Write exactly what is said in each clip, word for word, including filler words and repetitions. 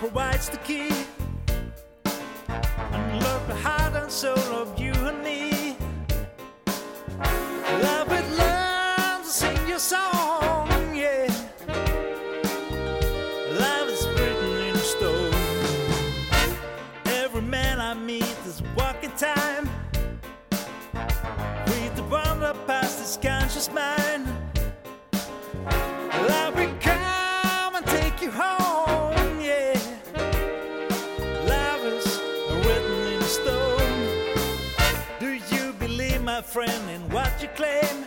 provides the key. Unlock the heart and soul of you and me. Love it, learn to sing your song, yeah. Love is written in stone. Every man I meet is walking time. Read the bond that past his conscious mind. Love will come and take you home, yeah. Love is written in stone. Do you believe, my friend, in what you claim?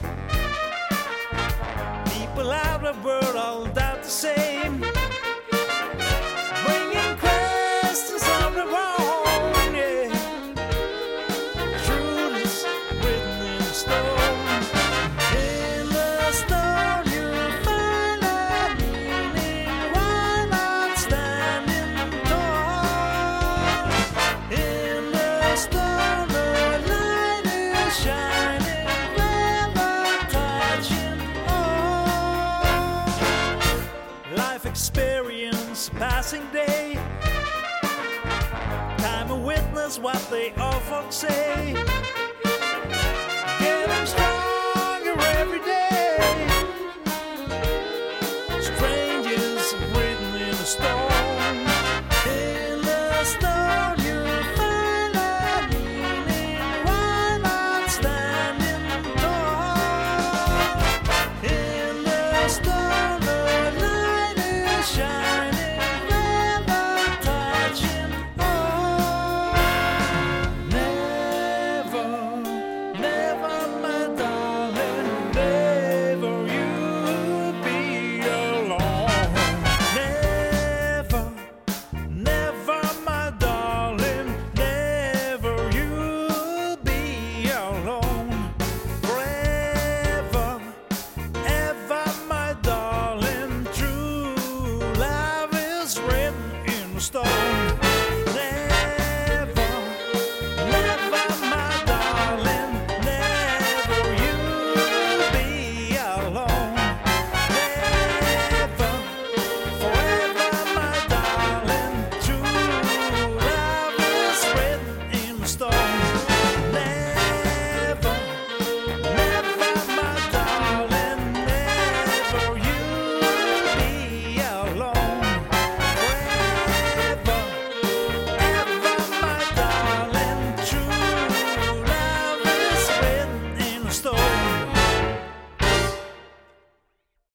People out of the world all doubt the same, bringing questions of their own, yeah. Truth is written in stone. In the stone you'll find a meaning. Why not standing tall? In the stone the light is shining, never touching all. Life experience, passing day. Time to witness what they all folks say. Getting stronger every day. Strangers written in stone. In the stone you'll find a meaning. Why not standing tall? In the stone the light is shining, never touching all. Never, never, my darling, never you be alone. Never, never, my darling, never you be alone. Forever, ever, my darling, true love is written in stone.